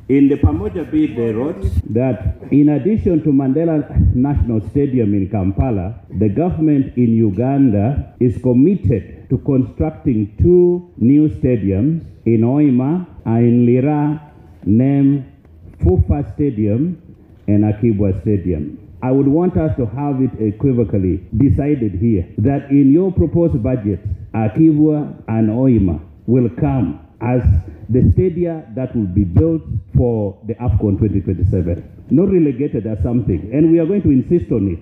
In the Pamoja bid, they wrote that in addition to Mandela National Stadium in Kampala, the government in Uganda is committed to constructing 2 new stadiums in Hoima and in Lira, named Fufa Stadium and Akibwa Stadium. I would want us to have it equivocally decided here that in your proposed budget, Akibwa and Hoima will come as the stadia that will be built for the AFCON 2027, not relegated as something, and we are going to insist on it.